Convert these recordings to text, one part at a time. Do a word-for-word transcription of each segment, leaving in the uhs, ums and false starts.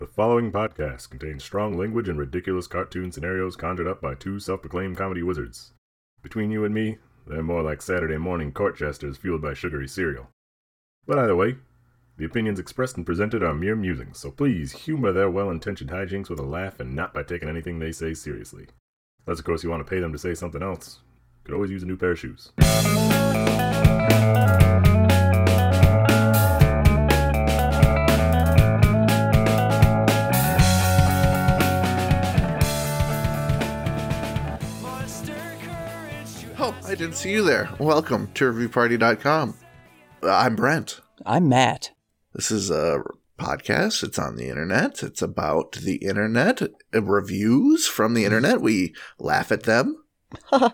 The following podcast contains strong language and ridiculous cartoon scenarios conjured up by two self-proclaimed comedy wizards. Between you and me, they're more like Saturday morning court jesters fueled by sugary cereal. But either way, the opinions expressed and presented are mere musings, so please humor their well-intentioned hijinks with a laugh and not by taking anything they say seriously. Unless, of course, you want to pay them to say something else. Could always use a new pair of shoes. Oh, I didn't see you there. Welcome to review party dot com. Uh, I'm Brent. I'm Matt. This is a podcast. It's on the internet. It's about the internet. Uh, reviews from the internet. We laugh at them. I,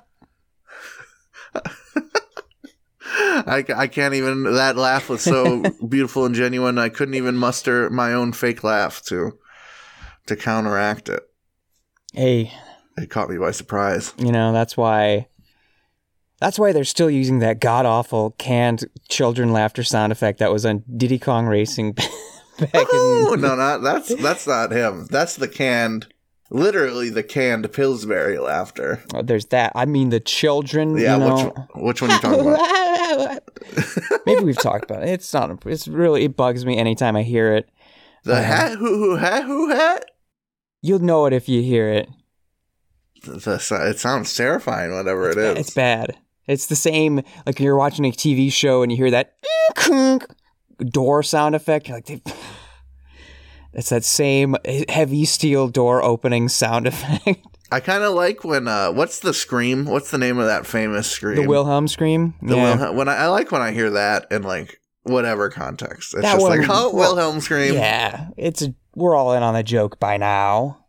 I can't even, that laugh was so beautiful and genuine, I couldn't even muster my own fake laugh to to counteract it. Hey. It caught me by surprise. You know, that's why... That's why they're still using that god-awful canned children laughter sound effect that was on Diddy Kong Racing back oh, in... No, not, that's, that's not him. That's the canned, literally the canned Pillsbury laughter. Oh, there's that. I mean the children, yeah, you know... which, which one are you talking about? Maybe we've talked about it. It's not... It's really... It bugs me anytime I hear it. The uh, hat, hoo, hoo, hat, hoo, hat? You'll know it if you hear it. The, it sounds terrifying, whatever it's it is. Bad. It's bad. It's the same, like you're watching a T V show and you hear that door sound effect. You're like, it's that same heavy steel door opening sound effect. I kind of like when, uh, what's the scream? What's the name of that famous scream? The Wilhelm scream? The yeah. Wilhelm, when I, I like when I hear that in like whatever context. It's that just one, like, oh, well, Wilhelm scream. Yeah, it's a, we're all in on the joke by now.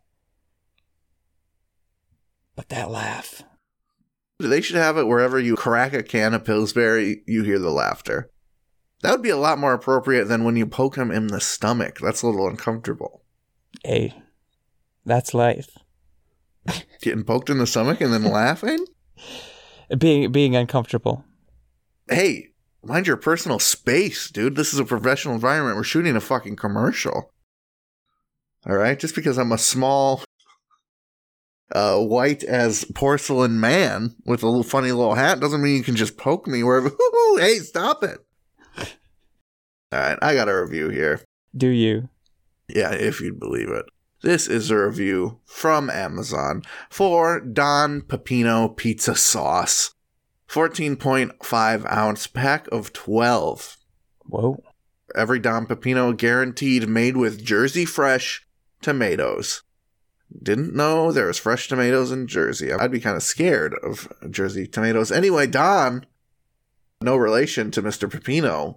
But that laugh. They should have it wherever you crack a can of Pillsbury, you hear the laughter. That would be a lot more appropriate than when you poke him in the stomach. That's a little uncomfortable. Hey, that's life. Getting poked in the stomach and then laughing? Being being uncomfortable. Hey, mind your personal space, dude. This is a professional environment. We're shooting a fucking commercial. All right? Just because I'm a small... Uh, white as porcelain man with a little funny little hat doesn't mean you can just poke me wherever. Hey, stop it. All right, I got a review here. Do you? Yeah, if you'd believe it. This is a review from Amazon for Don Pepino pizza sauce. fourteen point five ounce pack of twelve. Whoa. Every Don Pepino guaranteed made with Jersey fresh tomatoes. Didn't know there was fresh tomatoes in Jersey. I'd be kind of scared of Jersey tomatoes. Anyway, Don, no relation to Mister Pepino,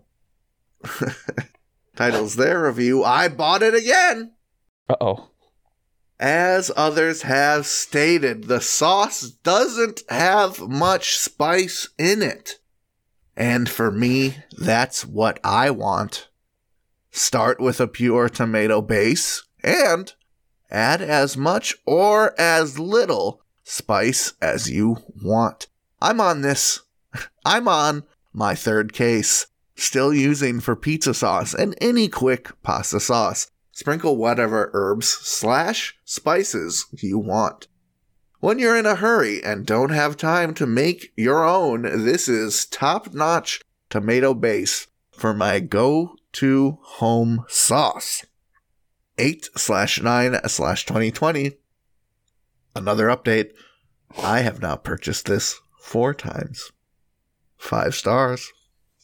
titles their review, I bought it again. Uh-oh. As others have stated, the sauce doesn't have much spice in it. And for me, that's what I want. Start with a pure tomato base and... add as much or as little spice as you want. I'm on this. I'm on my third case. Still using for pizza sauce and any quick pasta sauce. Sprinkle whatever herbs slash spices you want. When you're in a hurry and don't have time to make your own, this is top-notch tomato base for my go-to home sauce. eight slash nine slash twenty twenty. Another update. I have now purchased this four times. Five stars.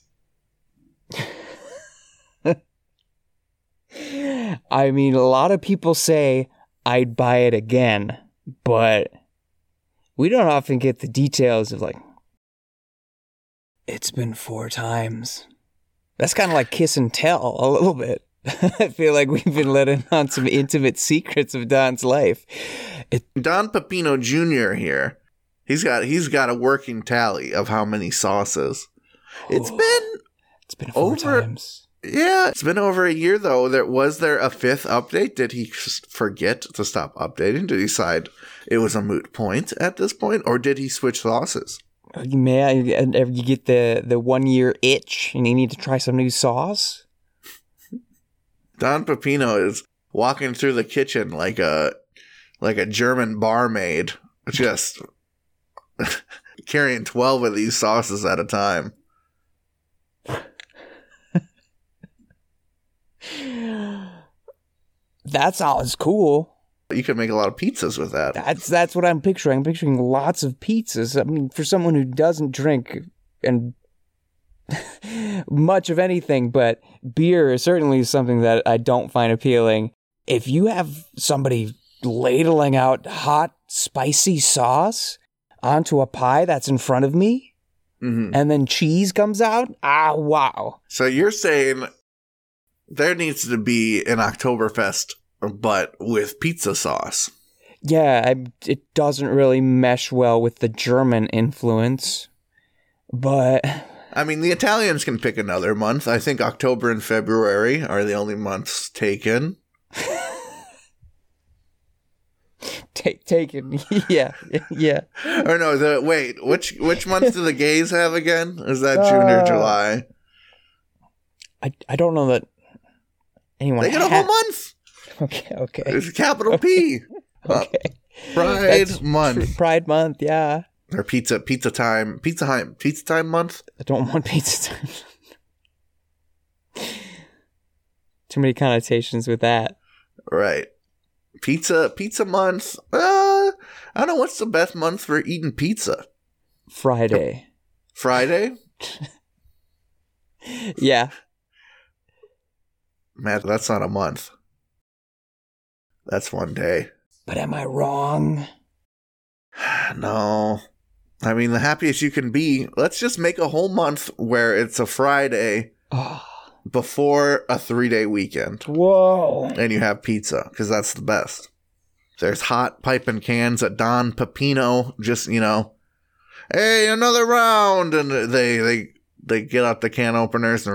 I mean, a lot of people say I'd buy it again, but we don't often get the details of like, it's been four times. That's kind of like kiss and tell a little bit. I feel like we've been letting on some intimate secrets of Don's life. It- Don Pepino Junior here. He's got he's got a working tally of how many sauces. It's oh, been it's been four over, times. Yeah, it's been over a year though. There was there a fifth update? Did he forget to stop updating? Did he decide it was a moot point at this point, or did he switch sauces? You may you get the the one year itch and you need to try some new sauce. Don Pepino is walking through the kitchen like a like a German barmaid, just carrying twelve of these sauces at a time. That sounds cool. You could make a lot of pizzas with that. That's that's what I'm picturing. I'm picturing lots of pizzas. I mean, for someone who doesn't drink and much of anything, but beer is certainly something that I don't find appealing. If you have somebody ladling out hot, spicy sauce onto a pie that's in front of me, mm-hmm. and then cheese comes out, ah, wow. So you're saying there needs to be an Oktoberfest, but with pizza sauce. Yeah, I, it doesn't really mesh well with the German influence, but... I mean, the Italians can pick another month. I think October and February are the only months taken. Take taken, yeah, yeah. Or no, the wait, which which month do the gays have again? Is that uh, June or July? I I don't know that anyone. They get ha- a whole month. Okay, okay. It's capital okay. P. Okay. Uh, Pride That's month. Pride month, yeah. Or pizza pizza time pizza time pizza time month. I don't want pizza time. Too many connotations with that. Right. Pizza pizza month. Uh, I don't know what's the best month for eating pizza. Friday. Friday? Yeah. Matt, that's not a month. That's one day. But am I wrong? No. I mean, the happiest you can be, let's just make a whole month where it's a Friday oh. before a three-day weekend. Whoa. And you have pizza, because that's the best. There's hot piping cans at Don Pepino, just, you know, hey, another round! And they they, they get out the can openers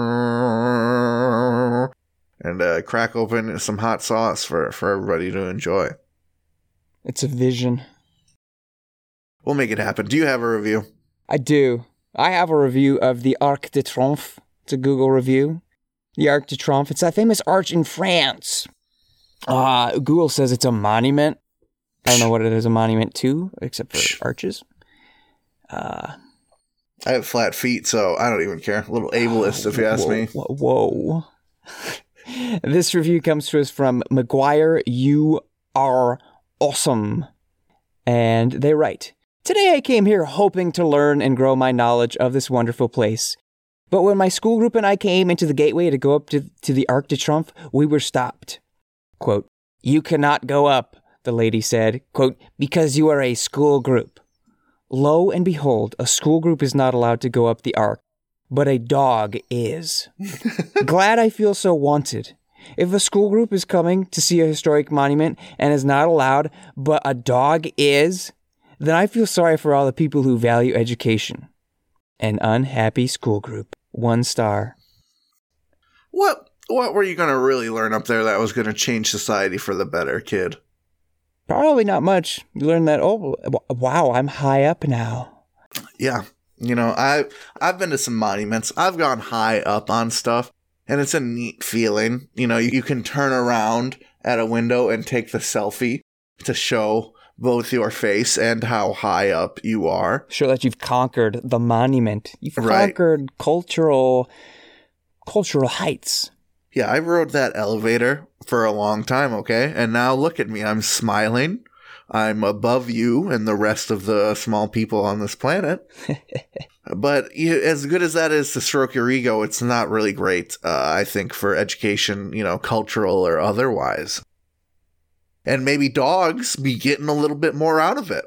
and uh, crack open some hot sauce for, for everybody to enjoy. It's a vision. We'll make it happen. Do you have a review? I do. I have a review of the Arc de Triomphe. It's a Google review. The Arc de Triomphe. It's that famous arch in France. Uh, Google says it's a monument. I don't know what it is a monument to, except for arches. Uh, I have flat feet, so I don't even care. A little ableist, if you ask whoa, me. Whoa. This review comes to us from McGuire. You are awesome. And they write, today I came here hoping to learn and grow my knowledge of this wonderful place. But when my school group and I came into the gateway to go up to, to the Arc de Triomphe, we were stopped. Quote, you cannot go up, the lady said, quote, because you are a school group. Lo and behold, a school group is not allowed to go up the Arc, but a dog is. Glad I feel so wanted. If a school group is coming to see a historic monument and is not allowed, but a dog is, then I feel sorry for all the people who value education. An unhappy school group. One star. What what were you going to really learn up there that was going to change society for the better, kid? Probably not much. You learn that, oh, wow, I'm high up now. Yeah. You know, I, I've been to some monuments. I've gone high up on stuff. And it's a neat feeling. You know, you, you can turn around at a window and take the selfie to show both your face and how high up you are. Show that you've conquered the monument. You've right. conquered cultural cultural heights. Yeah, I rode that elevator for a long time, okay? And now look at me. I'm smiling. I'm above you and the rest of the small people on this planet. But you, as good as that is to stroke your ego, it's not really great, uh, I think, for education, you know, cultural or otherwise. And maybe dogs be getting a little bit more out of it.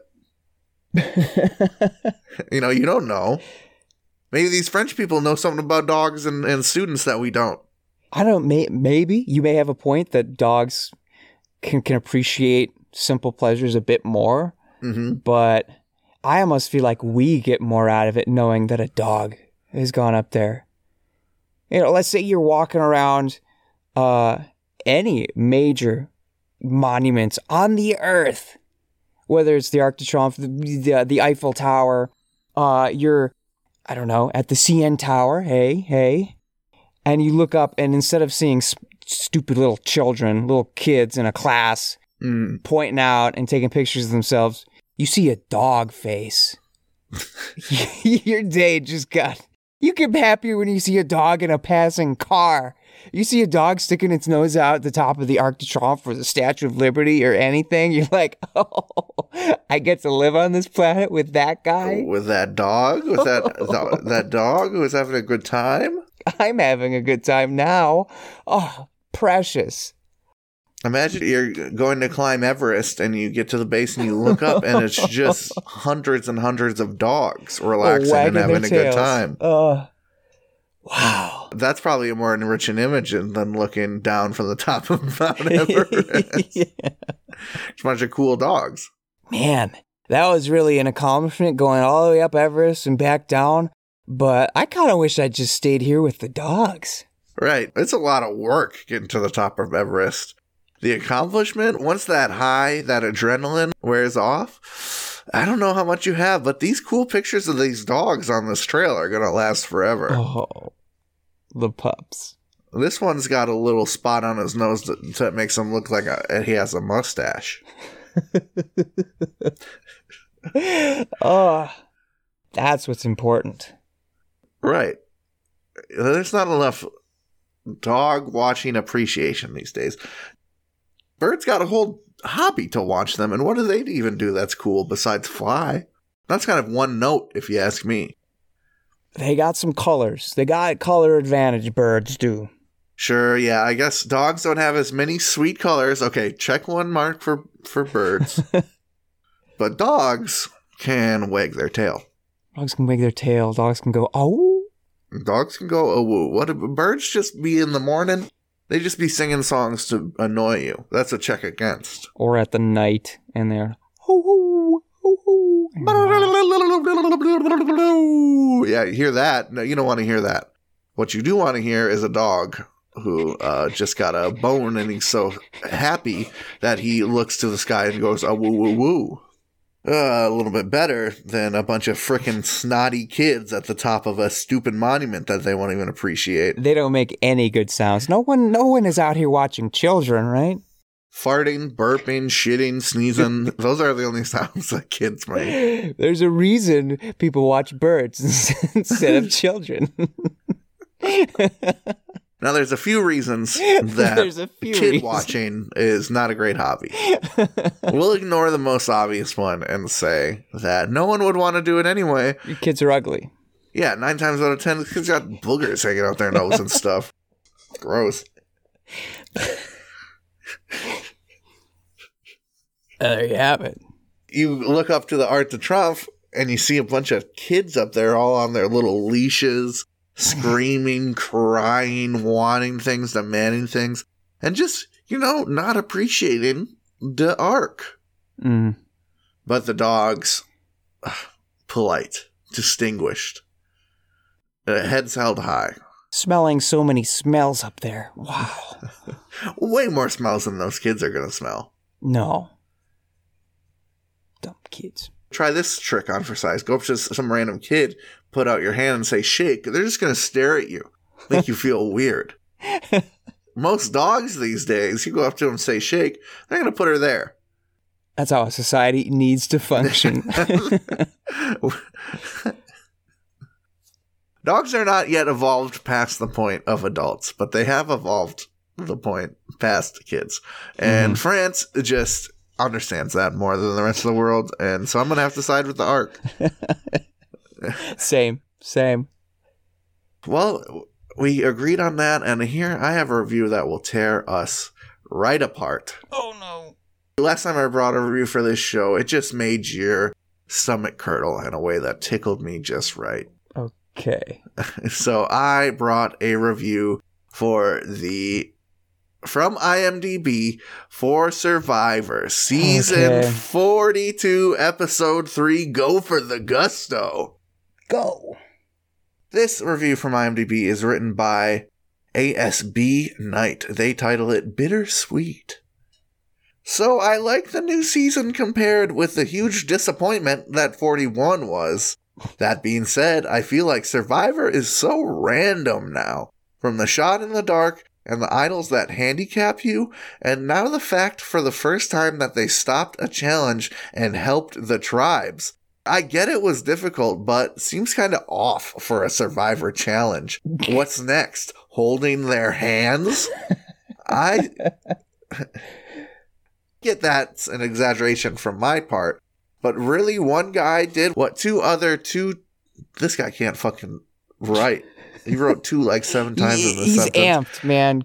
You know, you don't know. Maybe these French people know something about dogs and, and students that we don't. I don't, may, maybe. You may have a point that dogs can, can appreciate simple pleasures a bit more. Mm-hmm. But I almost feel like we get more out of it knowing that a dog has gone up there. You know, let's say you're walking around uh, any major monuments on the earth, whether it's the Arc de Triomphe, the, the, the Eiffel Tower, uh, you're, I don't know, at the C N Tower, hey, hey, and you look up and instead of seeing sp- stupid little children, little kids in a class, Mm. pointing out and taking pictures of themselves. You see a dog face. Your day just got... You get happier when you see a dog in a passing car. You see a dog sticking its nose out at the top of the Arc de Triomphe or the Statue of Liberty or anything. You're like, oh, I get to live on this planet with that guy? With that dog? With that, that dog who was having a good time? I'm having a good time now. Oh, precious. Imagine you're going to climb Everest and you get to the base and you look up and it's just hundreds and hundreds of dogs relaxing Oh, and having a good time. Uh, wow. That's probably a more enriching image than looking down from the top of Mount Everest. Yeah. It's a bunch of cool dogs. Man, that was really an accomplishment going all the way up Everest and back down. But I kind of wish I just stayed here with the dogs. Right. It's a lot of work getting to the top of Everest. The accomplishment, once that high, that adrenaline wears off, I don't know how much you have, but these cool pictures of these dogs on this trail are going to last forever. Oh, the pups. This one's got a little spot on his nose that, that makes him look like a, he has a mustache. Oh, that's what's important. Right. There's not enough dog watching appreciation these days. Birds got a whole hobby to watch them, and what do they even do that's cool besides fly? That's kind of one note, if you ask me. They got some colors. They got color advantage, birds do. Sure, yeah, I guess dogs don't have as many sweet colors. Okay, check one mark for, for birds. But dogs can wag their tail. Dogs can wag their tail. Dogs can go, oh. Dogs can go, oh, woo. What, birds just be in the morning? They just be singing songs to annoy you. That's a check against. Or at the night, and they're, hoo hoo, hoo hoo. Yeah, you hear that? No, you don't want to hear that. What you do want to hear is a dog who uh, just got a bone, and he's so happy that he looks to the sky and goes, oh, woo, woo, woo. Uh, a little bit better than a bunch of frickin' snotty kids at the top of a stupid monument that they won't even appreciate. They don't make any good sounds. No one, no one is out here watching children, right? Farting, burping, shitting, sneezing. Those are the only sounds that kids make. There's a reason people watch birds instead of children. Now, there's a few reasons that There's a few kid reasons. watching is not a great hobby. We'll ignore the most obvious one and say that no one would want to do it anyway. Your kids are ugly. Yeah, nine times out of ten, the kids got boogers hanging out their nose and stuff. Gross. There you have it. You look up to the Arc de Triomphe and you see a bunch of kids up there all on their little leashes, screaming, crying, wanting things, demanding things, and just, you know, not appreciating the Arc. Mm. But the dogs, ugh, polite, distinguished, uh, heads held high. Smelling so many smells up there. Wow. Way more smells than those kids are going to smell. No. Dumb kids. Try this trick on for size. Go up to some random kid, put out your hand and say shake. They're just going to stare at you, make you feel weird. Most dogs these days, you go up to them and say shake, they're going to put her there. That's how a society needs to function. Dogs are not yet evolved past the point of adults, but they have evolved the point past kids. And Mhm. France just understands that more than the rest of the world, and so I'm going to have to side with the Arc. Same. Same. Well, we agreed on that, and here I have a review that will tear us right apart. Oh, no. Last time I brought a review for this show, it just made your stomach curdle in a way that tickled me just right. Okay. So I brought a review for the from IMDb for Survivor season Okay. forty-two, episode three. Go for the gusto. Go. This review from IMDb is written by A S B Knight. They title it Bittersweet. So I like the new season compared with the huge disappointment that forty-one was. That being said, I feel like Survivor is so random now. From the shot in the dark and the idols that handicap you, and now the fact for the first time that they stopped a challenge and helped the tribes. I get it was difficult, but seems kind of off for a Survivor challenge. What's next? Holding their hands? I get that's an exaggeration from my part, but really one guy did what two other two... This guy can't fucking write. He wrote two like seven times he, in the he's sentence. He's amped, man.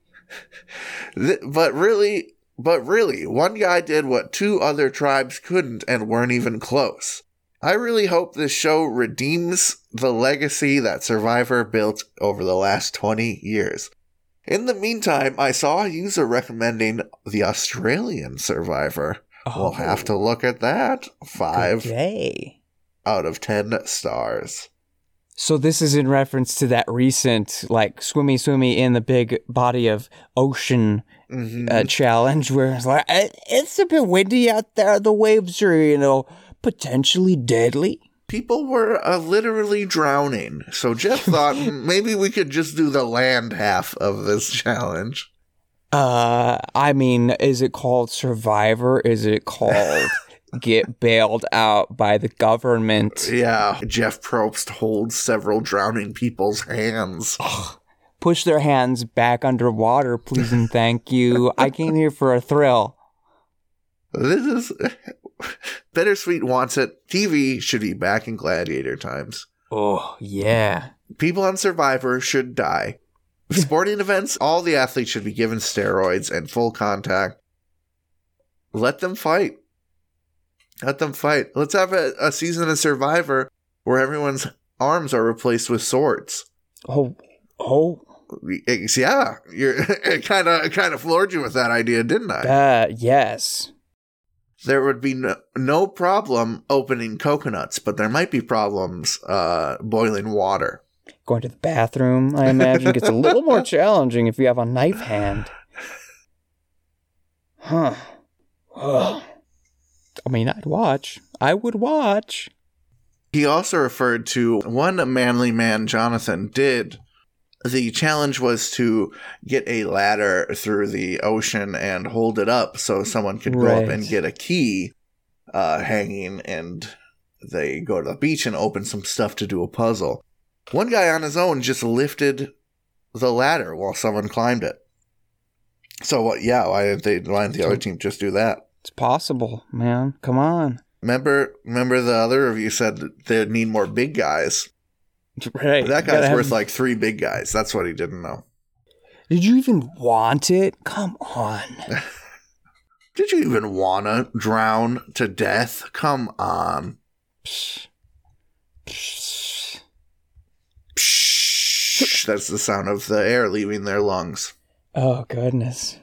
But really, but really, one guy did what two other tribes couldn't and weren't even close. I really hope this show redeems the legacy that Survivor built over the last twenty years. In the meantime, I saw a user recommending the Australian Survivor. Oh, we'll have to look at that. Five day. out of ten stars. So this is in reference to that recent, like, swimmy swimmy in the big body of ocean mm-hmm. uh, challenge where it's like, it's a bit windy out there. The waves are, you know, potentially deadly. People were uh, literally drowning. So Jeff thought maybe we could just do the land half of this challenge. Uh, I mean, is it called Survivor? Is it called get bailed out by the government? Yeah. Jeff Probst holds several drowning people's hands. Ugh. Push their hands back underwater, please and thank you. I came here for a thrill. This is... Bittersweet wants it. T V should be back in gladiator times. Oh, yeah. People on Survivor should die. Sporting events, all the athletes should be given steroids and full contact. Let them fight. Let them fight. Let's have a, a season of Survivor where everyone's arms are replaced with swords. Oh, oh. Yeah, you're it kind of kind of floored you with that idea, didn't I? Uh, yes. There would be no, no problem opening coconuts, but there might be problems uh, boiling water. Going to the bathroom, I imagine, gets a little more challenging if you have a knife hand. Huh. Ugh. I mean, I'd watch. I would watch. He also referred to one manly man, Jonathan, did. The challenge was to get a ladder through the ocean and hold it up so someone could go right. up and get a key uh, hanging, and they go to the beach and open some stuff to do a puzzle. One guy on his own just lifted the ladder while someone climbed it. So, what? yeah, why didn't, they, why didn't the other team just do that? It's possible, man. Come on. Remember, remember the other of you said that they need more big guys. Right. That guy's have... worth like three big guys. That's what he didn't know. Did you even want it? Come on. Did you even want to drown to death? Come on. Psh. Psh. Psh. That's the sound of the air leaving their lungs. Oh, goodness.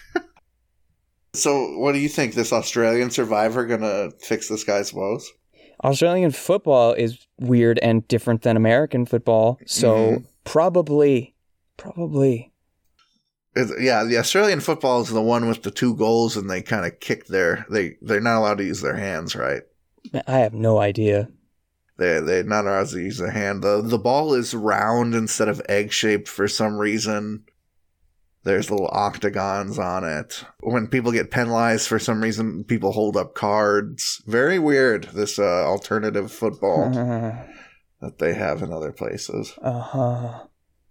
So, what do you think? This Australian Survivor gonna fix this guy's woes? Australian football is weird and different than American football, so mm-hmm. probably, probably. It's, yeah, the Australian football is the one with the two goals, and they kind of kick their they they're not allowed to use their hands, right? I have no idea. They they're not allowed to use their hand. the The ball is round instead of egg shaped for some reason. There's little octagons on it. When people get penalized for some reason, people hold up cards. Very weird, this uh, alternative football uh-huh. that they have in other places. Uh-huh.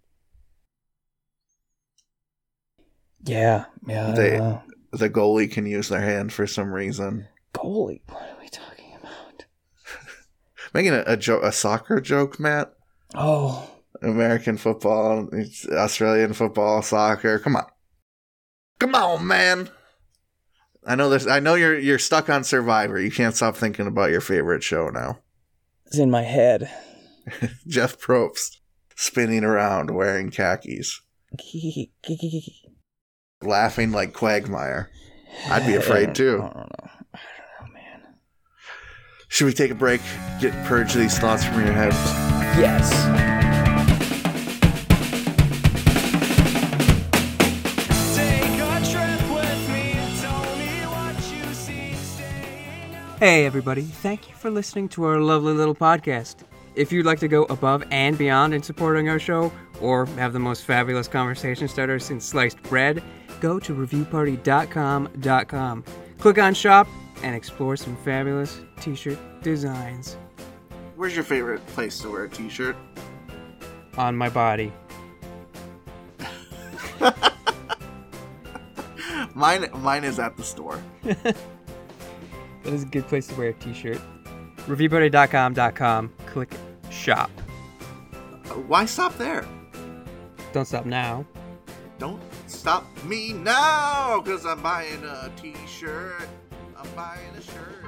Yeah, yeah. They, the goalie can use their hand for some reason. Goalie? What are we talking about? Making a, a, jo- a soccer joke, Matt? Oh. American football, Australian football, soccer. Come on, come on, man! I know this. I know you're you're stuck on Survivor. You can't stop thinking about your favorite show now. It's in my head. Jeff Probst spinning around wearing khakis, laughing like Quagmire. I'd be afraid too. I don't know. I don't know, man. Should we take a break? Get purge these thoughts from your head. Yes. Hey everybody, thank you for listening to our lovely little podcast. If you'd like to go above and beyond in supporting our show, or have the most fabulous conversation starter since sliced bread, go to review party dot com dot com. Click on shop and explore some fabulous t-shirt designs. Where's your favorite place to wear a t-shirt? On my body. Mine, mine is at the store. That is a good place to wear a t-shirt. review party dot com dot com. Click shop. Why stop there? Don't stop now. Don't stop me now, because I'm buying a t-shirt. I'm buying a shirt.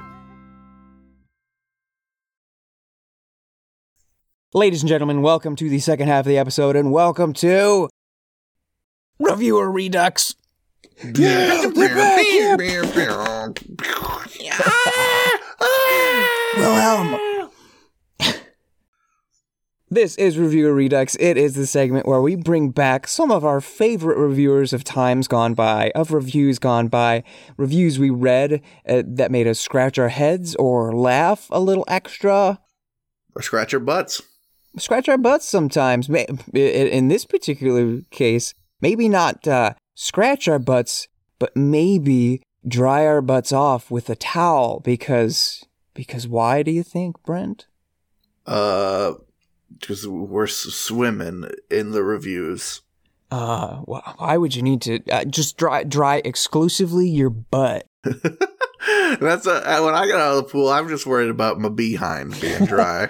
Ladies and gentlemen, welcome to the second half of the episode, and welcome to Reviewer Redux. Wilhelm. This is Reviewer Redux. It is the segment where we bring back some of our favorite reviewers of times gone by, of reviews gone by, reviews we read uh, that made us scratch our heads or laugh a little extra. Or scratch our butts. Scratch our butts sometimes. In this particular case, maybe not uh, scratch our butts, but maybe dry our butts off with a towel. Because, because why do you think, Brent? Uh... Because we're swimming in the reviews. Uh, why would you need to uh, just dry dry exclusively your butt? That's a, when I get out of the pool, I'm just worried about my behind being dry.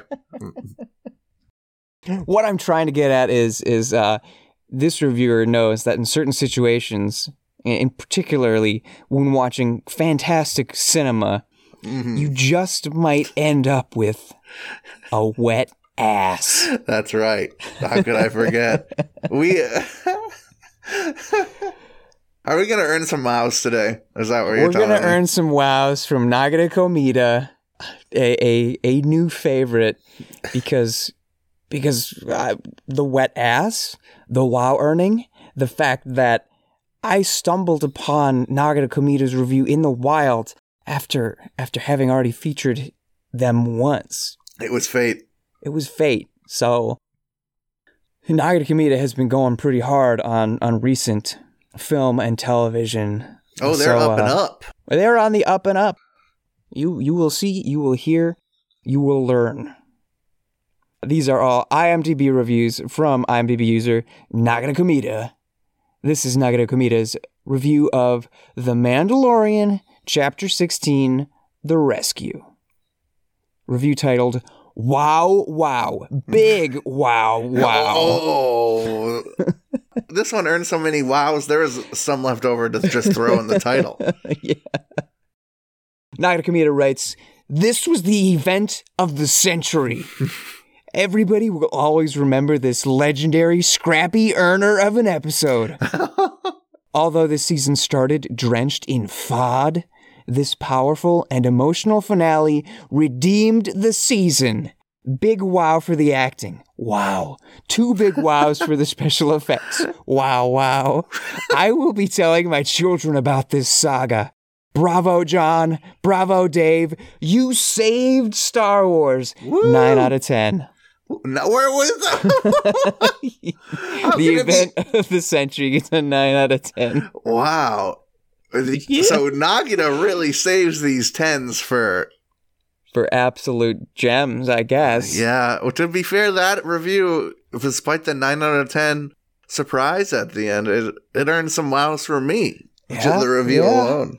What I'm trying to get at is is uh, this reviewer knows that in certain situations, and particularly when watching fantastic cinema, mm-hmm. you just might end up with a wet ass. That's right. How could I forget? we uh, are we gonna earn some wows today? Is that what you're We're telling gonna me? earn some wows from Nagata Komita, a a, a new favorite, because because uh, the wet ass, the wow earning, the fact that I stumbled upon Nagata Komita's review in the wild after after having already featured them once. It was fate. It was fate. So Nagata Komita has been going pretty hard on, on recent film and television. Oh, they're so, up and uh, up. They're on the up and up. You you will see, you will hear, you will learn. These are all IMDb reviews from IMDb user Nagata Komita. This is Nagata Komita's review of The Mandalorian, Chapter sixteen, The Rescue. Review titled, Wow, wow, big wow, wow. Oh, this one earned so many wows, there was some left over to just throw in the title. Yeah. Nagata Komita writes, this was the event of the century. Everybody will always remember this legendary scrappy earner of an episode. Although this season started drenched in F O D, this powerful and emotional finale redeemed the season. Big wow for the acting. Wow. Two big wows for the special effects. Wow, wow. I will be telling my children about this saga. Bravo, John. Bravo, Dave. You saved Star Wars. Woo. nine out of ten. Now, where was that? The event be... of the century gets a nine out of ten. Wow. Yeah. So Nagata really saves these tens for for absolute gems, I guess. Yeah. Well, to be fair, that review, despite the nine out of ten surprise at the end, it it earned some wows for me. Yeah, just the review yeah. alone.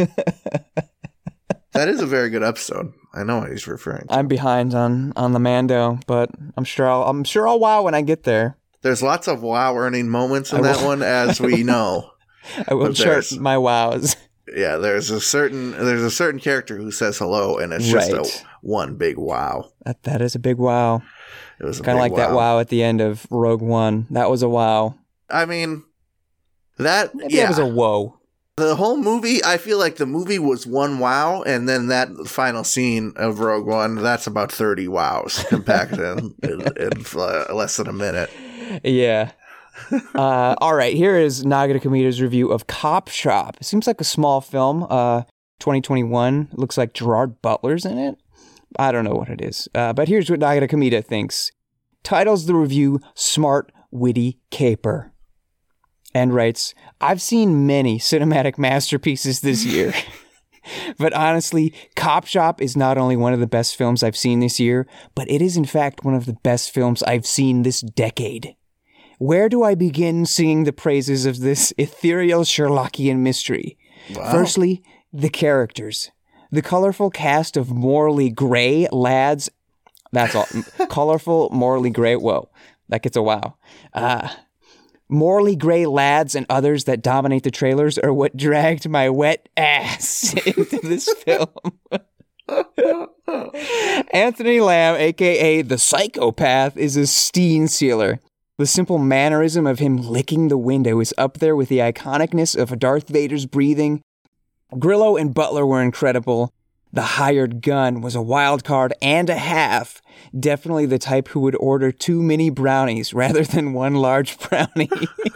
That is a very good episode. I know what he's referring to. I'm behind on, on the Mando, but I'm sure I'll I'm sure I'll wow when I get there. There's lots of wow earning moments in I that will. one, as we know. I will chart my wows. Yeah, there's a certain there's a certain character who says hello, and it's just right. a one big wow. That that is a big wow. It was kind of like wow. that wow at the end of Rogue One. That was a wow. I mean, that Maybe yeah, that was a whoa. The whole movie, I feel like the movie was one wow, and then that final scene of Rogue One, that's about thirty wows compacted in, in, in uh, less than a minute. Yeah. uh, all right, here is Nagata Komita's review of Cop Shop. It seems like a small film, uh, twenty twenty-one. It looks like Gerard Butler's in it. I don't know what it is. Uh, but here's what Nagata Komita thinks. Titles the review Smart witty caper. And writes, I've seen many cinematic masterpieces this year. But honestly, Cop Shop is not only one of the best films I've seen this year, but it is in fact one of the best films I've seen this decade. Where do I begin singing the praises of this ethereal Sherlockian mystery? Wow. Firstly, the characters. The colorful cast of morally gray lads. That's all. Colorful, morally gray. Whoa, that gets a wow. Uh, morally gray lads and others that dominate the trailers are what dragged my wet ass into this film. Anthony Lamb, a k a. the Psychopath, is a Steen sealer. The simple mannerism of him licking the window is up there with the iconicness of Darth Vader's breathing. Grillo and Butler were incredible. The hired gun was a wild card and a half. Definitely the type who would order two mini brownies rather than one large brownie.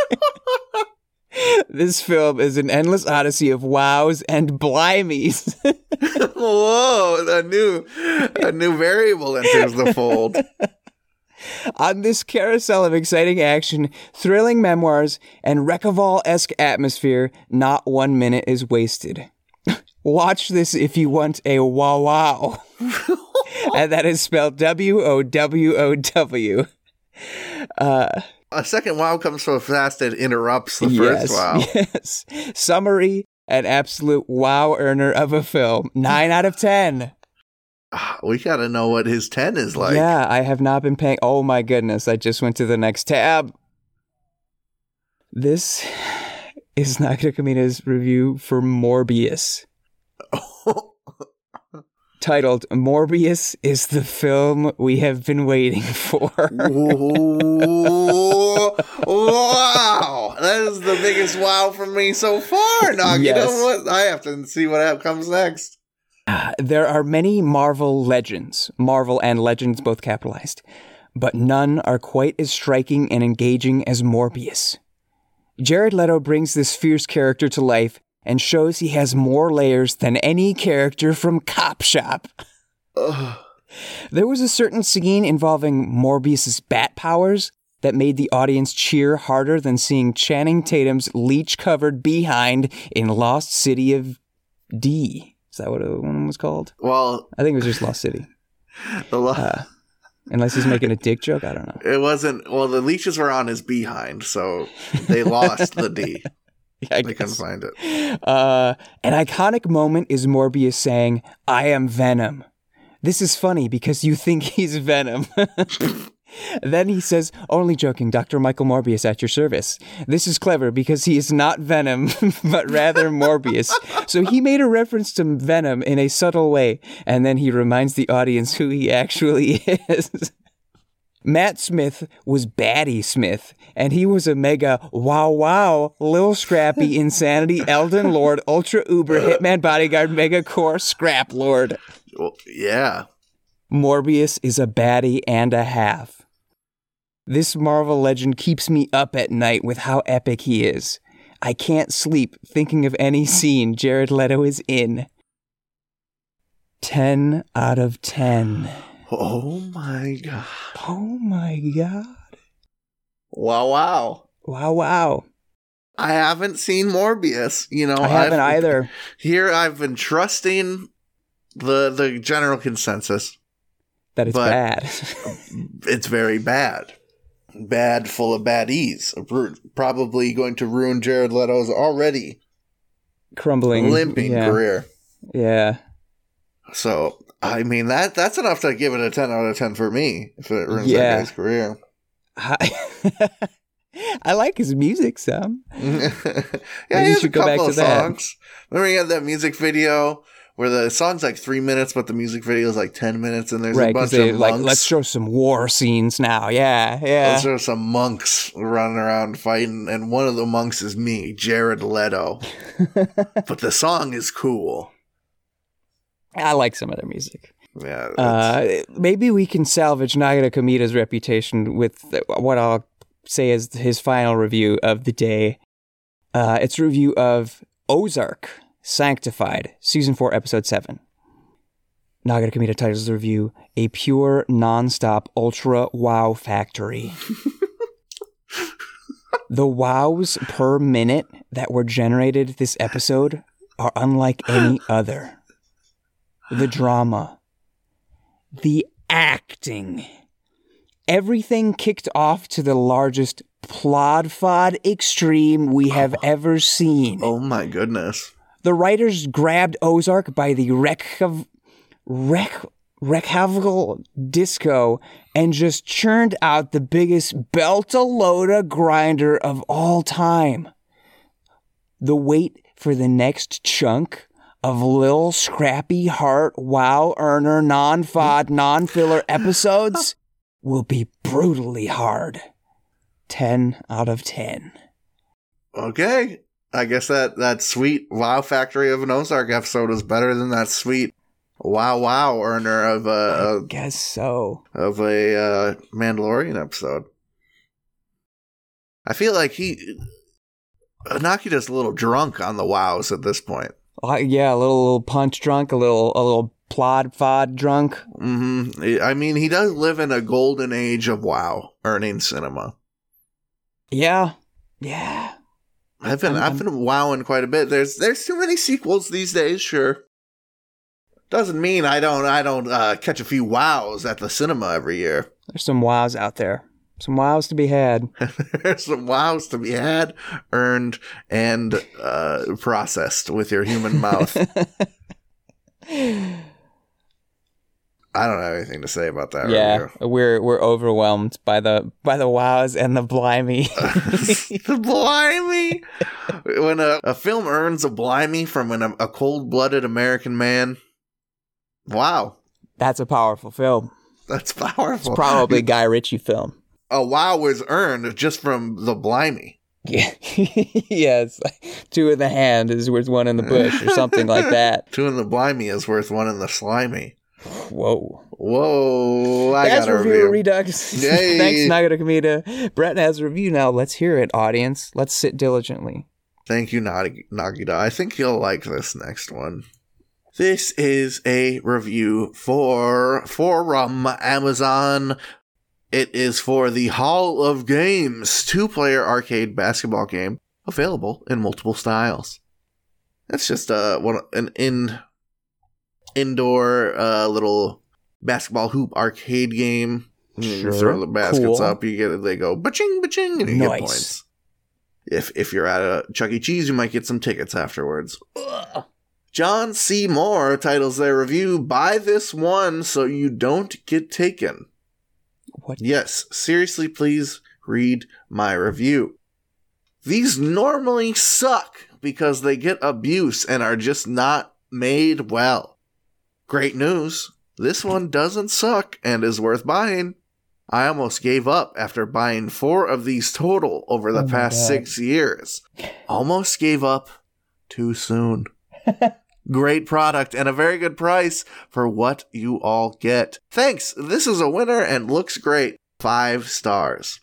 This film is an endless odyssey of wows and blimeys. Whoa, a new, a new variable enters the fold. On this carousel of exciting action, thrilling memoirs, and Wreckaval-esque atmosphere, not one minute is wasted. Watch this if you want a wow wow. And that is spelled W O W O W. Uh, a second wow comes so fast it interrupts the yes, first wow. Yes. Summary, an absolute wow earner of a film. Nine out of ten. We gotta know what his ten is like. Yeah, I have not been paying. Oh my goodness, I just went to the next tab. This is Nakatomina's review for Morbius. Titled, Morbius is the film we have been waiting for. Whoa, wow! That is the biggest wow from me so far, Nog. Yes. You know what? I have to see what comes next. There are many Marvel legends, Marvel and Legends both capitalized, but none are quite as striking and engaging as Morbius. Jared Leto brings this fierce character to life and shows he has more layers than any character from Cop Shop. Ugh. There was a certain scene involving Morbius's bat powers that made the audience cheer harder than seeing Channing Tatum's leech-covered behind in Lost City of D. Is that what one was called? Well, I think it was just Lost City. The lo- Uh, unless he's making a dick joke, I don't know. it wasn't. Well, the leeches were on his behind, so they lost the D. I They couldn't guess. find it. Uh, an iconic moment is Morbius saying, I am Venom. This is funny because you think he's Venom. Then he says, only joking, Doctor Michael Morbius at your service. This is clever because he is not Venom, but rather Morbius. So he made a reference to Venom in a subtle way, and then he reminds the audience who he actually is. Matt Smith was Batty Smith, and he was a mega wow wow, Lil Scrappy, Insanity, Elden Lord, Ultra Uber, Hitman Bodyguard, Mega Core, Scrap Lord. Well, yeah. Morbius is a baddie and a half. This Marvel legend keeps me up at night with how epic he is. I can't sleep thinking of any scene Jared Leto is in. ten out of ten. Oh my god. Oh my god. Wow, wow. Wow, wow. I haven't seen Morbius. You know, I haven't I've, either. Here I've been trusting the the general consensus. That it's but- bad. It's very bad. Bad, full of baddies. Ru- Probably going to ruin Jared Leto's already Crumbling. limping yeah. career. Yeah. So, I mean, that that's enough to give it a ten out of ten for me, if it ruins Yeah. that guy's career. I, I like his music, Sam. yeah, Maybe he you has a should go back couple to of that. songs. Remember he had that music video where the song's like three minutes, but the music video is like ten minutes, and there's Right, a because bunch they of like, monks. let's show some war scenes now. Yeah, yeah. Those are some monks running around fighting, and one of the monks is me, Jared Leto. But the song is cool. I like some of their music. Yeah. that's- Uh, maybe we can salvage Nagata Komida's reputation with what I'll say is his final review of the day. Uh, it's a review of Ozark, Sanctified, Season four, Episode seven. Nagata Komida titles the review, A Pure, Non-Stop, Ultra Wow Factory. The wows per minute that were generated this episode are unlike any other. The drama, the acting, everything kicked off to the largest plod fod extreme we have ever seen. Oh my goodness. The writers grabbed Ozark by the recav- rec- recaval disco and just churned out the biggest belt-a-load grinder of all time. The wait for the next chunk of Lil Scrappy Heart Wow Earner non-fod non-filler episodes will be brutally hard. ten out of ten. Okay. I guess that, that sweet Wow Factory of an Ozark episode is better than that sweet Wow Wow Earner of a, a I guess so. of a uh, Mandalorian episode. I feel like he Nakita's a little drunk on the wows at this point. Uh, yeah, a little, little punch drunk, a little a little plod fod drunk. Mm-hmm. I mean, he does live in a golden age of WoW earning cinema. Yeah, yeah. I've been I'm, I've been wowing quite a bit. There's there's too many sequels these days. Sure, doesn't mean I don't I don't uh, catch a few wows at the cinema every year. There's some wows out there. Some wows to be had. There's some wows to be had, earned, and uh, processed with your human mouth. I don't have anything to say about that. Yeah, review. we're we're overwhelmed by the by the wows and the blimey. The blimey. When a, a film earns a blimey from an, a cold-blooded American man, wow, That's a powerful film. that's powerful. It's probably a Guy Ritchie film. A wow was earned just from the blimey. Yeah, yes. Two in the hand is worth one in the bush, or something like that. Two in the blimey is worth one in the slimy. Whoa. Whoa, I That's got a review, review. Redux. Yay. Thanks, Nagata Kamita. Brett has a review now. Let's hear it, audience. Let's sit diligently. Thank you, Nag- Nagita. I think you'll like this next one. This is a review for from Amazon. It is for the Hall of Games, two-player arcade basketball game, available in multiple styles. That's just uh, one an in indoor uh, little basketball hoop arcade game. You Sure. throw the baskets Cool. up, you get they go ba-ching, ba-ching, and you Nice. get points. If if you're at a Chuck E. Cheese, you might get some tickets afterwards. Ugh. John C. Moore titles their review, "Buy this one so you don't get taken." What? Yes, seriously, please read my review. These normally suck because they get abuse and are just not made well. Great news, this one doesn't suck and is worth buying. I almost gave up after buying four of these total over the Oh my past God. six years. Almost gave up too soon. Great product and a very good price for what you all get. Thanks. This is a winner and looks great. Five stars.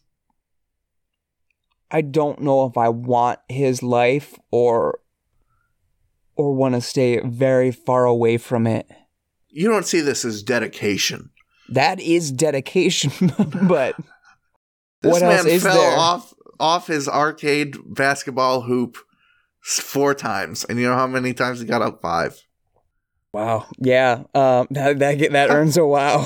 I don't know if I want his life or or want to stay very far away from it. You don't see this as dedication. That is dedication, but This what man else is fell there? off off his arcade basketball hoop s- four times, and you know how many times he got up? Five. Wow, yeah, um, that that get- that earns a wow.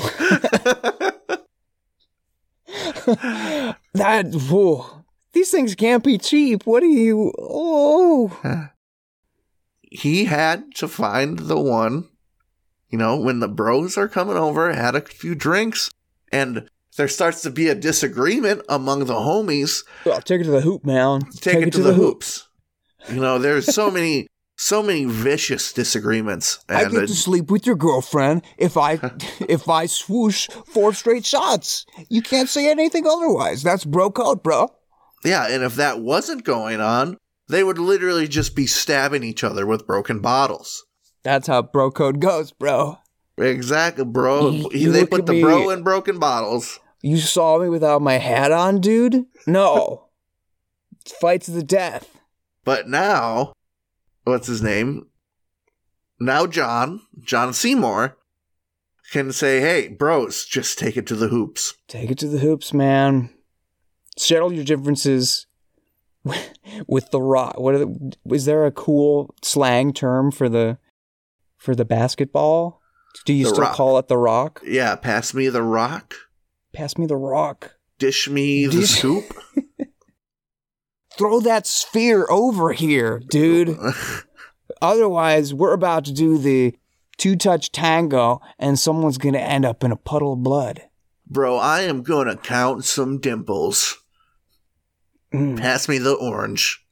That whoa, these things can't be cheap. What do you? Oh, He had to find the one, you know, when the bros are coming over, had a few drinks, and there starts to be a disagreement among the homies. well, take it to the hoop, man. Take, it, to, the, hoops. You know, there's so many, so many vicious disagreements. I And get uh, to sleep with your girlfriend if I if I swoosh four straight shots. You can't say anything otherwise. That's bro code, bro. yeah, and if that wasn't going on, they would literally just be stabbing each other with broken bottles. That's how bro code goes, bro. Exactly, bro. You- He- you they look put at the me- bro in broken bottles. You saw me without my hat on, dude? No. Fight to the death. But now, what's his name? Now John, John Seymour, can say, hey, bros, just take it to the hoops. Take it to the hoops, man. settle your differences with the Rock. What are the, is there a cool slang term for the for the basketball? Do you The still Rock. call it the Rock? Yeah, pass me the rock. Pass me the rock. Dish me the Dish- soup. Throw that sphere over here, dude. Otherwise, we're about to do the two-touch tango, and someone's going to end up in a puddle of blood. Bro, I am going to count some dimples. Mm. Pass me the orange.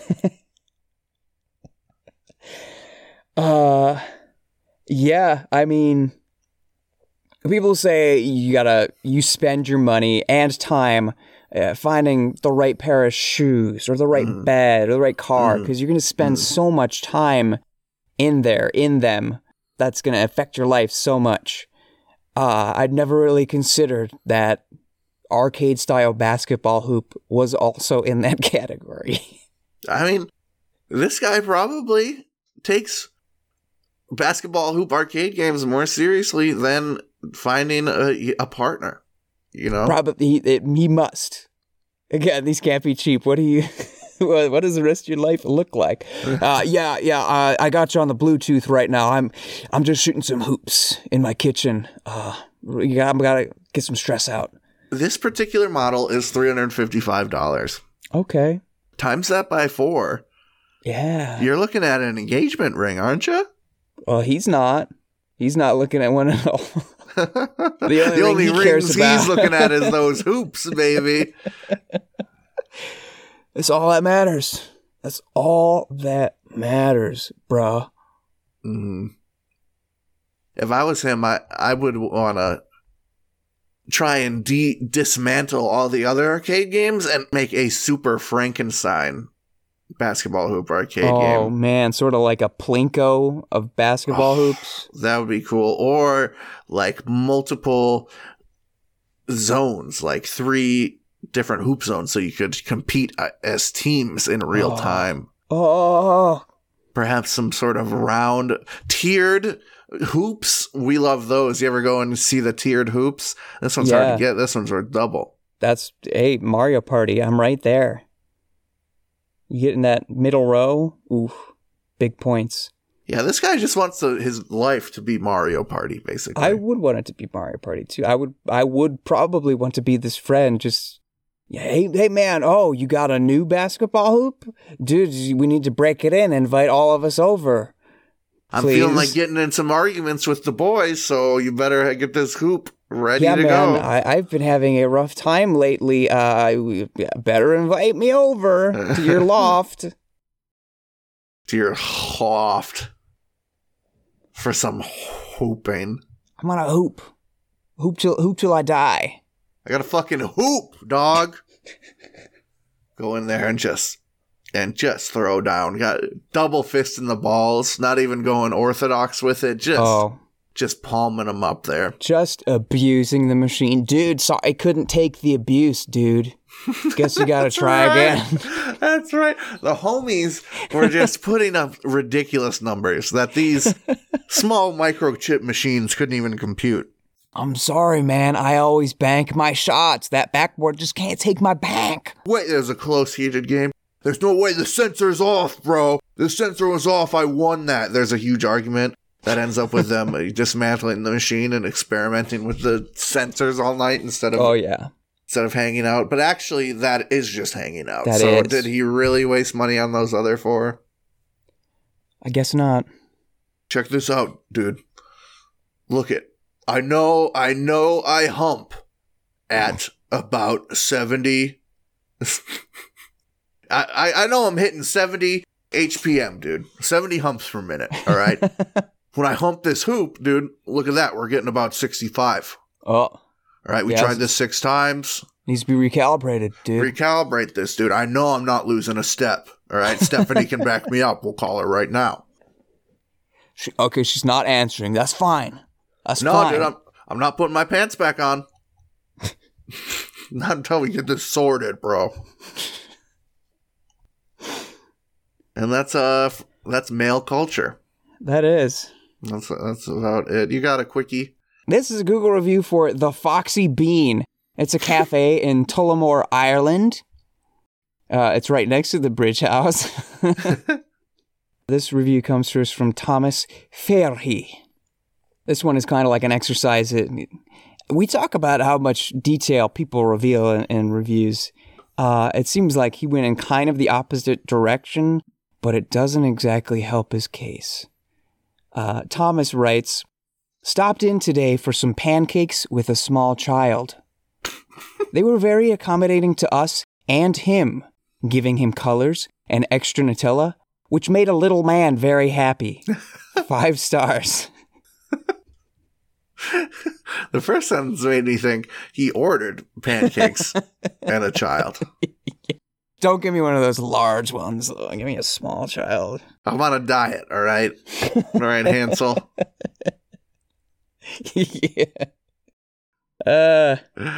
Uh, yeah, I mean, people say you gotta, you spend your money and time uh, finding the right pair of shoes or the right Mm. bed or the right car, Mm. because you're gonna spend Mm. so much time in there, in them, that's gonna affect your life so much. Uh, I'd never really considered that arcade-style basketball hoop was also in that category. I mean, this guy probably takes basketball hoop arcade games more seriously than finding a, a partner. You know? Probably he, it, he must. Again, these can't be cheap. What do you? what what does the rest of your life look like? Uh, yeah, yeah. Uh, I got you on the Bluetooth right now. I'm I'm just shooting some hoops in my kitchen. Uh, you got, I'm gotta get some stress out. This particular model is three hundred fifty-five dollars. Okay. Times that by four. Yeah. You're looking at an engagement ring, aren't you? Well, he's not. He's not looking at one at all. the only only, thing he rings cares he's about. looking at is those hoops, baby. That's all that matters. That's all that matters, bruh. Mm. If I was him, I, I would want to try and de- dismantle all the other arcade games and make a Super Frankenstein basketball hoop arcade Oh game. man, sort of like a Plinko of basketball Oh, hoops. That would be cool. Or like multiple zones, like three different hoop zones, so you could compete uh, as teams in real Oh. time. Oh, Perhaps some sort of round tiered hoops. We love those. You ever go and see the tiered hoops? This one's hard Yeah. to get. This one's worth double. that's hey Mario Party. I'm right there. You get in that middle row. Ooh, big points. Yeah, this guy just wants to, his life to be Mario Party, basically. I would want it to be Mario Party too. I would. I would probably want to be this friend. Just yeah, hey, hey, man. Oh, you got a new basketball hoop, dude? We need to break it in. Invite all of us over. I'm please. feeling like getting in some arguments with the boys, so you better get this hoop ready Yeah, to man. go. I, I've been having a rough time lately. Uh, you better invite me over to your loft. To your loft for some hooping. I'm on a hoop. Hoop till hoop till I die. I got a fucking hoop, dog. Go in there and just and just throw down. Got double fisting the balls. Not even going orthodox with it. Just Oh, just palming them up there. just abusing the machine, dude. So I couldn't take the abuse, dude. Guess you gotta That's try right. again. That's right. The homies were just putting up ridiculous numbers that these small microchip machines couldn't even compute. I'm sorry, man. I always bank my shots. That backboard just can't take my bank. Wait, there's a close heated game. There's no way the sensor's off, bro. The sensor was off. I won that. There's a huge argument that ends up with them dismantling the machine and experimenting with the sensors all night instead of Oh yeah. instead of hanging out. But actually, that is just hanging out. That so is. did he really waste money on those other four? I guess not. Check this out, dude. Look it. I know, I know I hump at about seventy. I, I, I know I'm hitting seventy H P M, dude. seventy humps per minute, all right? When I hump this hoop, dude, look at that. We're getting about sixty-five. Oh, All right, we Yes. tried this six times. needs to be recalibrated, dude. Recalibrate this, dude. I know I'm not losing a step, all right? Stephanie can back me up. We'll call her right now. She, okay, she's not answering. That's fine. That's No, fine. dude, I'm I'm not putting my pants back on. Not until we get this sorted, bro. And that's uh f- that's male culture. That is. That's that's about it. You got a quickie? This is a Google review for the Foxy Bean. It's a cafe in Tullamore, Ireland. Uh, it's right next to the Bridge House. This review comes to us from Thomas Fairhy. This one is kind of like an exercise. We talk about how much detail people reveal in, in reviews. Uh, it seems like he went in kind of the opposite direction, but it doesn't exactly help his case. Uh, Thomas writes, stopped in today for some pancakes with a small child. They were very accommodating to us and him, giving him colors and extra Nutella, which made a little man very happy. Five stars. The first sentence made me think he ordered pancakes and a child. Don't give me one of those large ones, though. Give me a small child. I'm on a diet, all right? All right, Hansel? Yeah. Uh...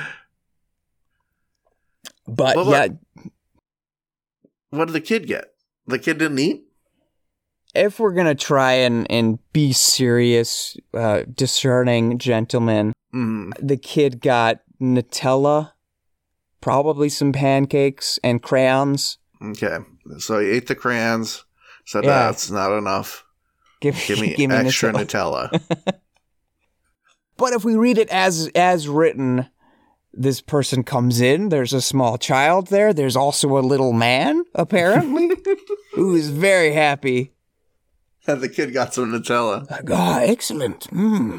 But, Well, yeah, What did the kid get? The kid didn't eat? if we're going to try and, and be serious, uh, discerning gentlemen, Mm. the kid got Nutella, probably some pancakes, and crayons. Okay. So he ate the crayons. Said Yeah. that's not enough. Give, Give me give me extra Nutella. Nutella. But if we read it as as written, this person comes in, there's a small child there, there's also a little man, apparently, who is very happy. And the kid got some Nutella. Like, oh, excellent. Mm.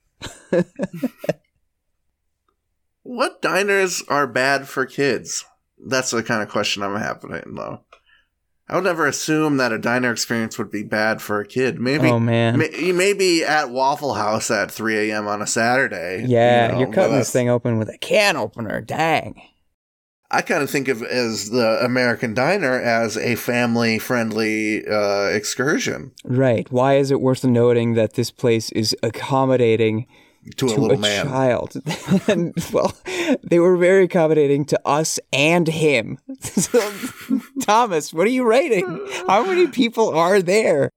What diners are bad for kids? That's the kind of question I'm having, though. I would never assume that a diner experience would be bad for a kid. Maybe, Oh, man. may, you may be at Waffle House at three a.m. on a Saturday. Yeah, you know, you're but cutting that's- this thing open with a can opener. Dang. I kind of think of as the American diner as a family-friendly uh, excursion Right. Why is it worth noting that this place is accommodating to a to little a man. child? And, well, they were very accommodating to us and him. So, Thomas, what are you rating? How many people are there?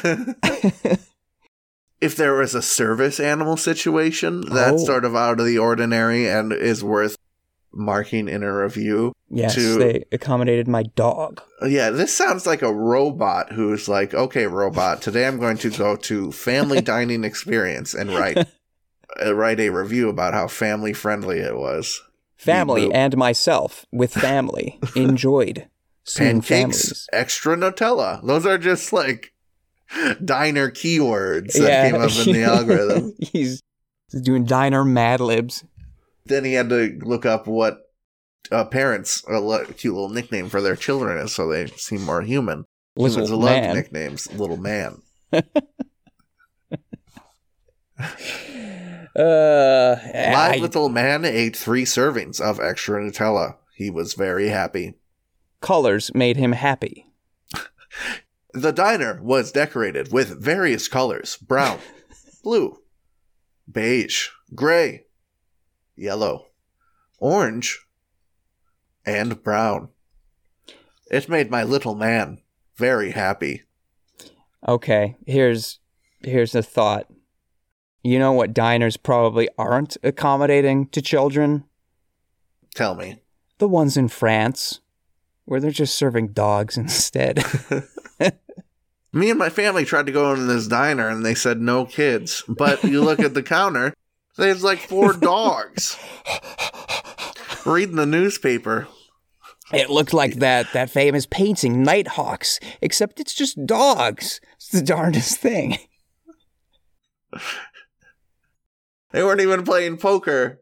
If there was a service animal situation, that's Oh. sort of out of the ordinary and is worth marking in a review. Yes, To- they accommodated my dog. Yeah, this sounds like a robot who's like, okay, robot, today I'm going to go to Family Dining Experience and write uh, write a review about how family friendly it was. Family Beep boop. and myself with family enjoyed seeing Pancakes, families. extra Nutella. Those are just like diner keywords that came up in the algorithm. He's doing diner Mad Libs. Then he had to look up what uh, parents, a li- cute little nickname for their children is, so they seem more human. Humans Little love man. nicknames. Little man. Uh, Live I- little man ate three servings of extra Nutella. He was very happy. colors made him happy. The diner was decorated with various colors: brown, blue, beige, gray, yellow, orange, and brown. It made my little man very happy. Okay, here's here's a thought. You know what diners probably aren't accommodating to children? Tell me. The ones in France, where they're just serving dogs instead. Me and my family tried to go into this diner and they said no kids. But you look at the counter, there's like four dogs. Reading the newspaper. It looked like that that famous painting, Nighthawks, except it's just dogs. It's the darndest thing. They weren't even playing poker.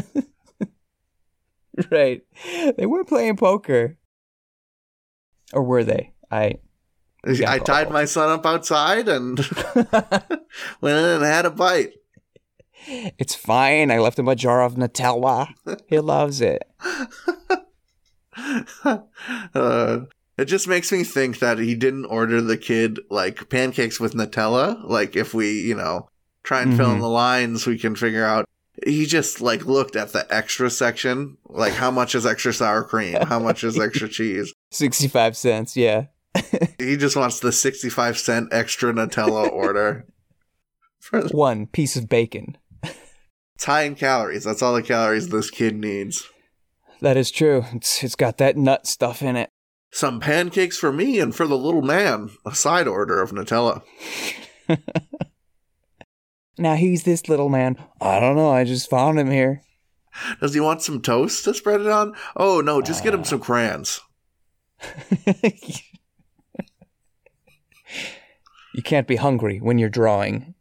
Right. They weren't playing poker. Or were they? I I tied my son up outside and went in and had a bite. It's fine. I left him a jar of Nutella. He loves it. uh, it just makes me think that he didn't order the kid like pancakes with Nutella. Like if we, you know, try and fill in Mhm. the lines, we can figure out. He just like looked at the extra section, like how much is extra sour cream, how much is extra cheese. sixty-five cents, yeah. He just wants the sixty-five cent extra Nutella order. For One piece of bacon. It's high in calories. That's all the calories this kid needs. That is true. It's It's got that nut stuff in it. Some pancakes for me and for the little man. A side order of Nutella. Now, who's this little man? I don't know. I just found him here. Does he want some toast to spread it on? Oh, no, just uh, get him some crayons. You can't be hungry when you're drawing.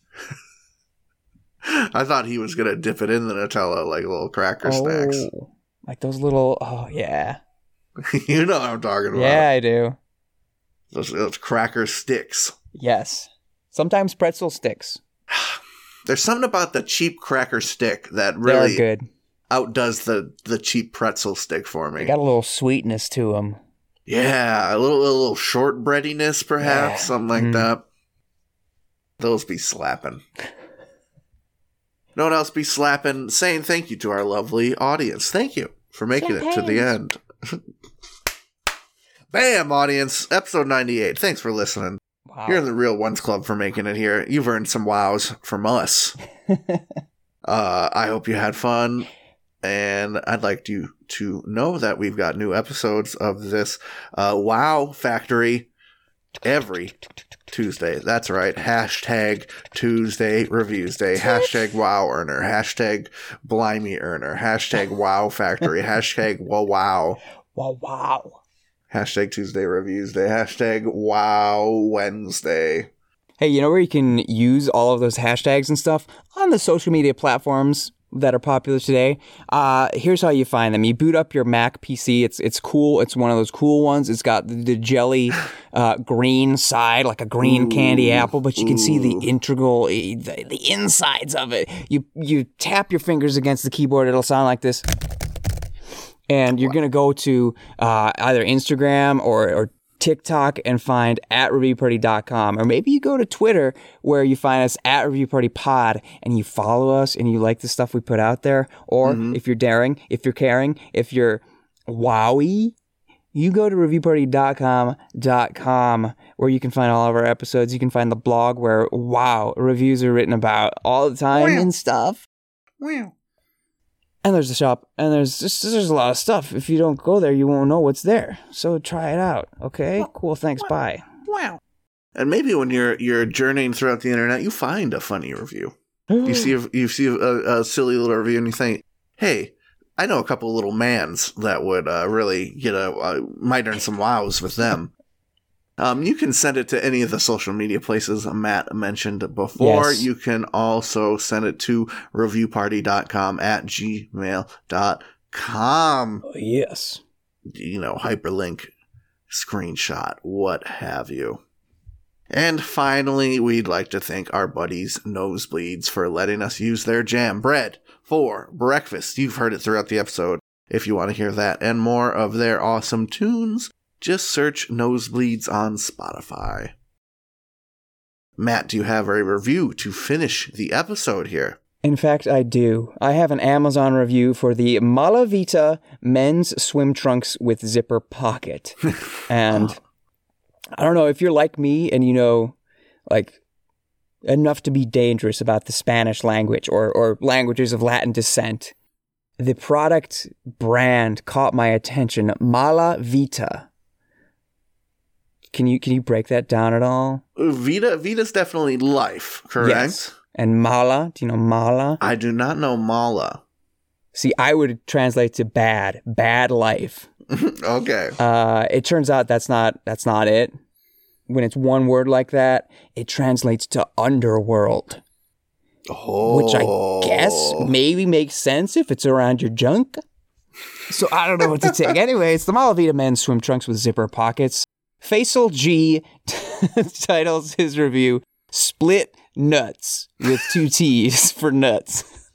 I thought he was going to dip it in the Nutella like little cracker oh, snacks. Like those little, oh, yeah. You know what I'm talking about. Yeah, I do. Those, those cracker sticks. Yes. Sometimes pretzel sticks. There's something about the cheap cracker stick that really They're good. outdoes the, the cheap pretzel stick for me. They got a little sweetness to them. Yeah, a little, a little shortbreadiness, perhaps, yeah. something like mm. that. Those be slapping. No one else be slapping? Saying thank you to our lovely audience. Thank you for making Champagne. it to the end. Bam, audience. Episode ninety-eight. Thanks for listening. Wow. You're in the Real Ones Club for making it here. You've earned some wows from us. uh, I hope you had fun. And I'd like you to know that we've got new episodes of this uh, Wow Factory every Tuesday. That's right. Hashtag Tuesday Reviews Day. Hashtag Wow Earner. Hashtag Blimey Earner. Hashtag Wow Factory. Hashtag Wow Wow. Wow Wow. Hashtag Tuesday Reviews Day. Hashtag Wow Wednesday. Hey, you know where you can use all of those hashtags and stuff? On the social media platforms that are popular today. Uh, here's how you find them. You boot up your Mac P C. It's it's cool. It's one of those cool ones. It's got the, the jelly uh, green side, like a green ooh, candy apple, but you can ooh. see the integral, the, the insides of it. You you tap your fingers against the keyboard. It'll sound like this. And you're going to go to uh, either Instagram or, or TikTok and find at review party dot com. Or maybe you go to Twitter where you find us at Review Party Pod and you follow us and you like the stuff we put out there. Or mm-hmm. if you're daring, if you're caring, if you're wowie, you go to review party dot com dot com where you can find all of our episodes. You can find the blog where, wow, reviews are written about all the time wow. and stuff. Wow. And there's the shop, and there's just there's a lot of stuff. If you don't go there, you won't know what's there. So try it out, okay? Cool, thanks, bye. Wow. And maybe when you're you're journeying throughout the internet, you find a funny review. you see a, you see a, a silly little review, and you think, "Hey, I know a couple of little mans that would uh, really get a uh, might earn some wows with them." Um, you can send it to any of the social media places Matt mentioned before. Yes. You can also send it to review party dot com at gmail dot com. Oh, yes. You know, hyperlink, screenshot, what have you. And finally, we'd like to thank our buddies Nosebleeds for letting us use their jam bread for breakfast. You've heard it throughout the episode. If you want to hear that and more of their awesome tunes, just search Nosebleeds on Spotify. Matt, do you have a review to finish the episode here? In fact, I do. I have an Amazon review for the Malavita men's swim trunks with zipper pocket. And oh. I don't know if you're like me and you know, like, enough to be dangerous about the Spanish language or, or languages of Latin descent. The product brand caught my attention. Malavita. Can you can you break that down at all? Vita Vita's definitely life, correct? Yes. And mala, do you know mala? I do not know mala. See, I would translate to bad, bad life. Okay. Uh, it turns out that's not that's not it. When it's one word like that, it translates to underworld. Oh. Which I guess maybe makes sense if it's around your junk. So I don't know what to take. Anyway, it's the Malavita men's swim trunks with zipper pockets. Faisal G titles his review, Split Nuts, with two T's for nuts.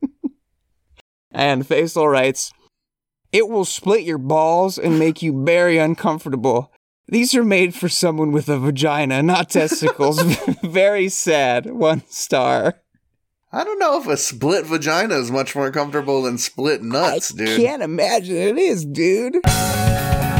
And Faisal writes, it will split your balls and make you very uncomfortable. These are made for someone with a vagina, not testicles. Very sad. One star. I don't know if a split vagina is much more comfortable than split nuts, I dude. I can't imagine it is, dude.